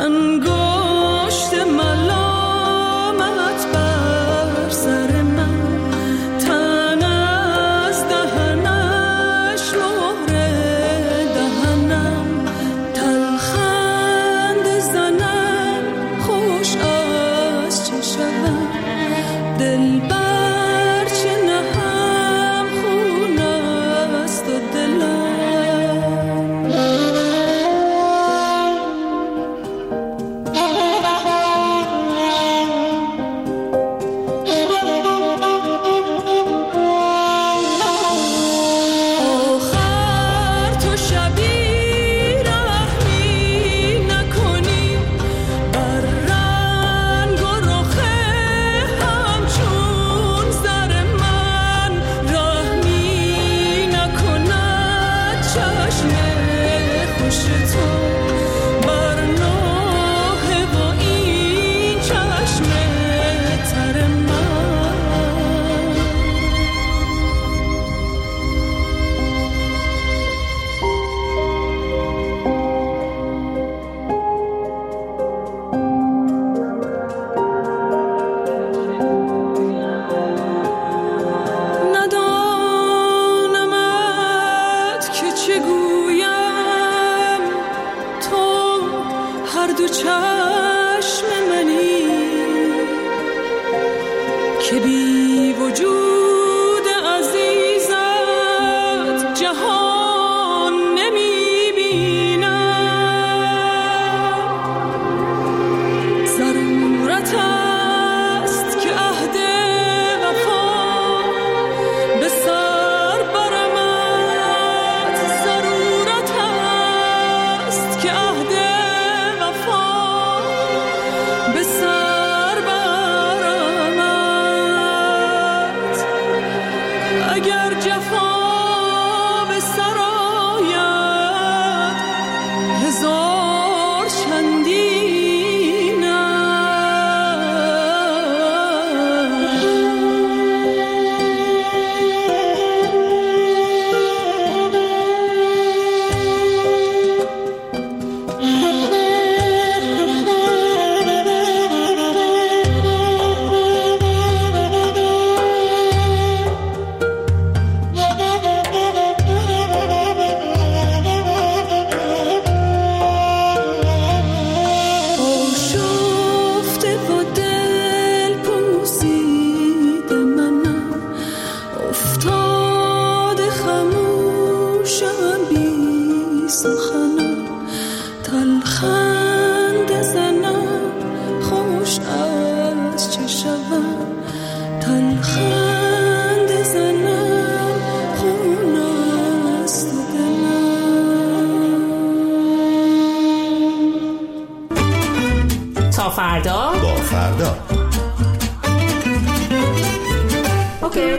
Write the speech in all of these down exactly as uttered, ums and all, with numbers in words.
انگشت ملامت بر سر من، تن از دهنش مهر دهنم، تلخند زنم خوش از چشمم، دل بر چه نهم خون است و دلم. تا فردا با فردا. اوکی.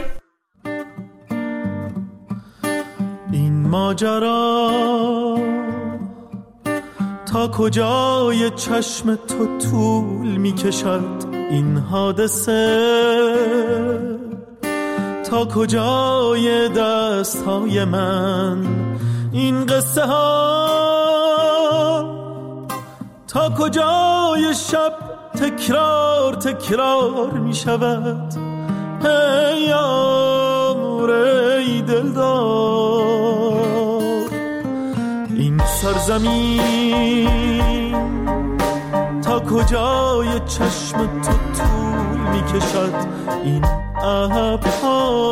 این ماجرا تا کجای چشم تو طول می کشد، این حادثه تا کجای دست های من، این قصه ها تا کجای شب تکرار تکرار می شود. ای یار ای دلدار، این سرزمین تا کجای چشم تو طول می کشد، این ابرها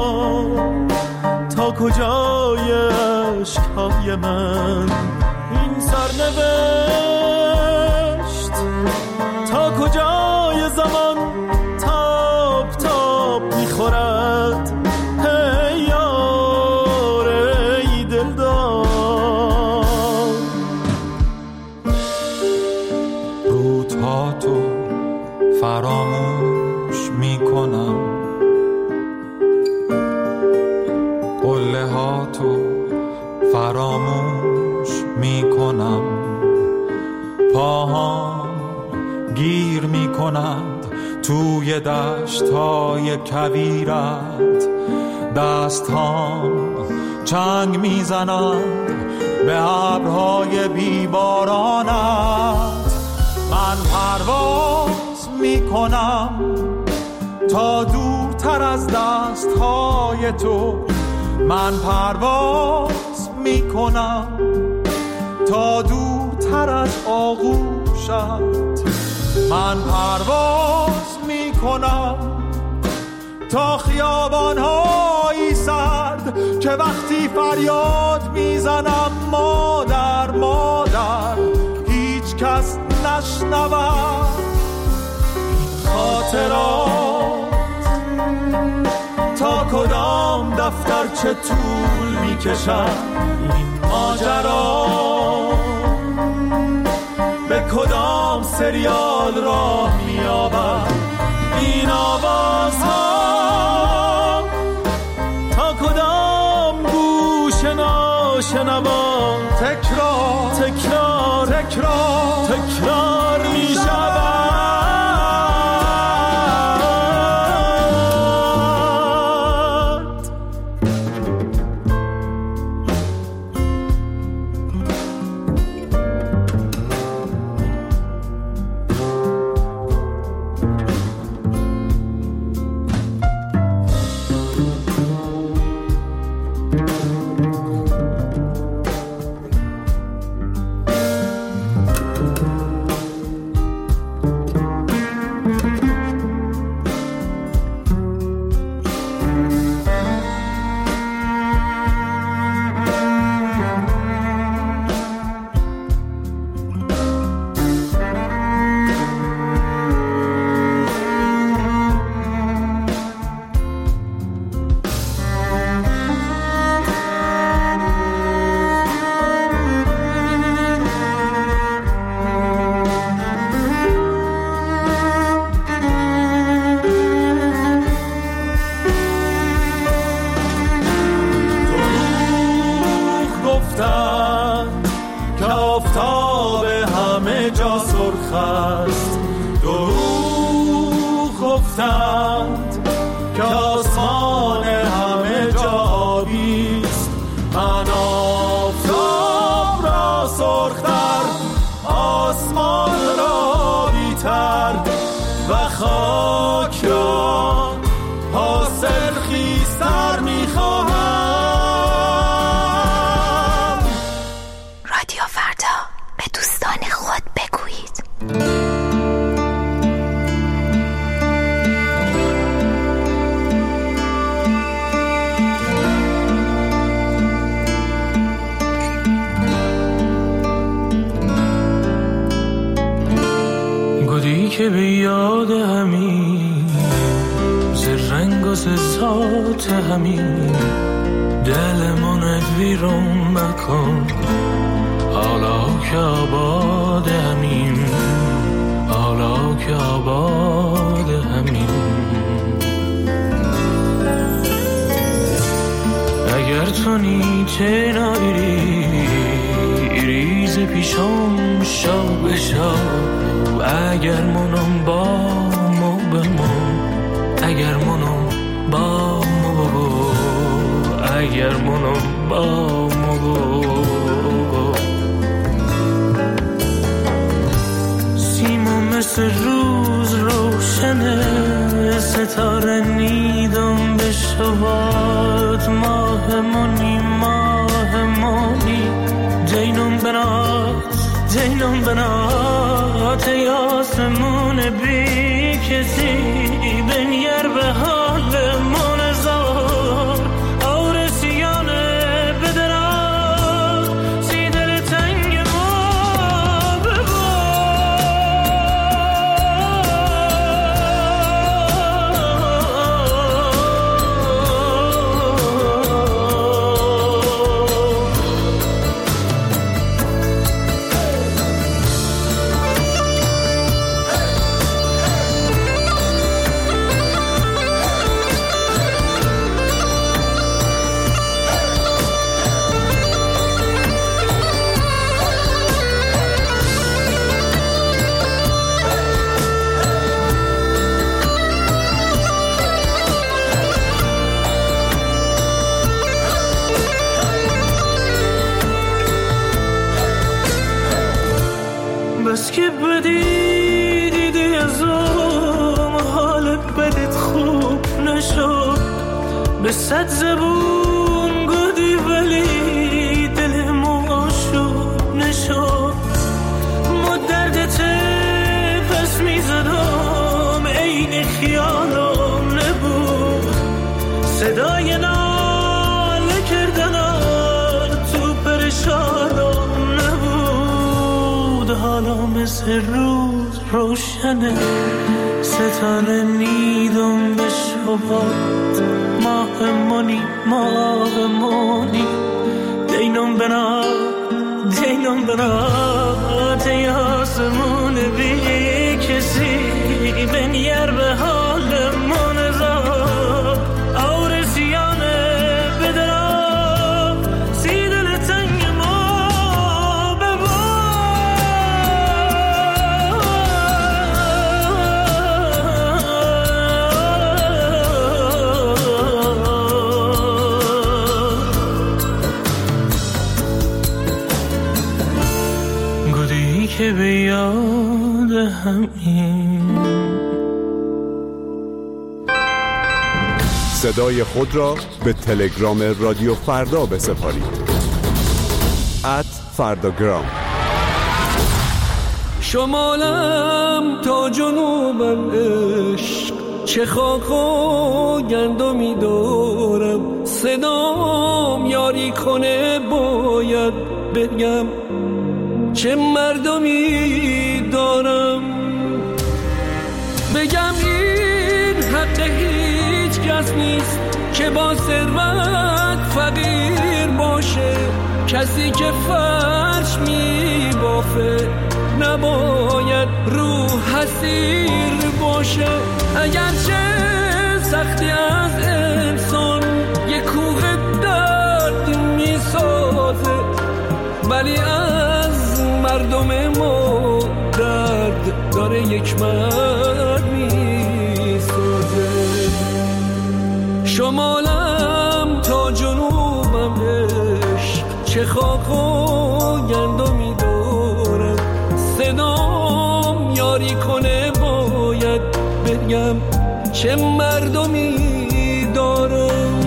تا کجای عشقهای من، این سرنوشت تا کجای زمان تاب تاب میخورد. ای یار ای دلدار، روزها تو فراموش میکنم، قله ها تو فراموش میکنم، پاهام گیر میکنند توی دشت‌های کویرت، دست‌هام چنگ میزنند به ابرهای بیبارانت. من پرواز میکنم تا دورتر از دستهای تو، من پرواز میکنم تا دورتر از آغوشت، من پرواز میکنم تا خیابان‌های سرد که وقتی فریاد میزنم مادر مادر هیچ کس نشنود. خاطرات تا کدام دفتر چه طول میکشد، این ماجرا به کدام سریال راه مییابد، این آوازها تا کدام گوش ناشنوا تکرار تکرار تکرار تکرار میشود. که به یاد همین ز رنگ و ز ذات همین دلمونت ویرون مکن، حالا که آباد همین حالا که آباد همین. اگر تو نیچه نایری ریز پیشم شو بشو، اگر منم با مو بمون، اگر منم با مو بگو، اگر منم با مو بگو. سیما مثل روز روشنه، ستاره نیدم به شبات، ماه منی ماه منی جینم بنات جینم بنات، ای آسمون بی کسی بنگر به حال من زار، آرسیانه بدرات سی دل تنگ ما ببار. بس که بدی به صد زبون گودی ولی دل ما شد نشد مدردت پس میزدم این خیالم نبود صدای ناله کردنم تو پرشانم نبود حالا مثل روز روشنه ستاره نیدم به شبات ماه منی ماه منی دینم بنا دینم بنا تی آسمون بی کسی بنیر به حال من زاد اور سیانه بدرم سی دل تنگ ما ببا گودی که به یاد همین صدای خود را به تلگرام رادیو فردا بسپارید ات فرداگرام. شمالم تا جنوبم عشق چه خاک و گندمی دارم صدام یاری کنه باید بگم چه مردمی دارم بگم این حق هیچ کس نیست که با ثروت فقیر باشه کسی که فرش می بافه نباید روح حسیر باشه اگرچه سختی از انسان یک کوه درد می سازه ولی از مردم ما درد داره یک مرد می سازه شمالم تا جنوبم عشق چه خاک و گندمی دارم صدام یاری کنه باید بگم چه مردمی دارم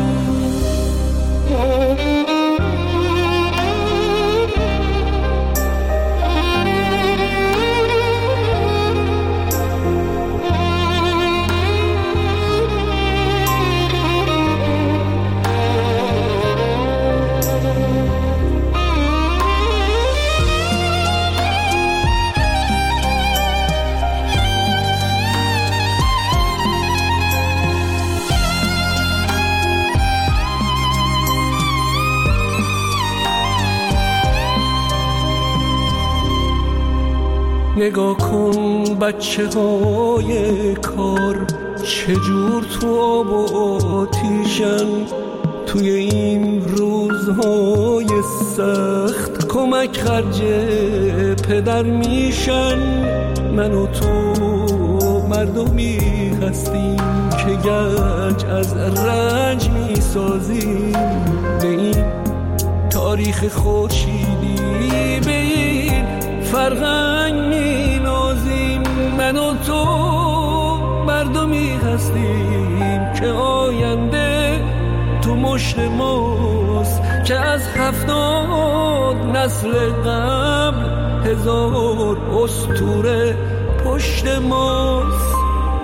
نگاه کن بچه های کار چجور تو آب و آتیشن توی این روزهای سخت کمک خرج پدر میشن من و تو مردمی هستیم که گنج از رنج میسازیم به این تاریخ خورشیدی به این فرهنگ می نازیم من و تو مردمی هستیم که آینده تو مشت ماست که از هفتاد نسل قبل هزار اسطوره پشت ماست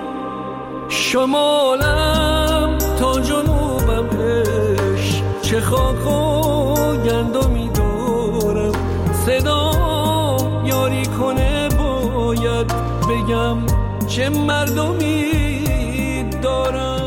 شمالم تا جنوبم عشق چه خاک و گندمی دارم صدا یاری کنه باید بگم چه مردمی دارم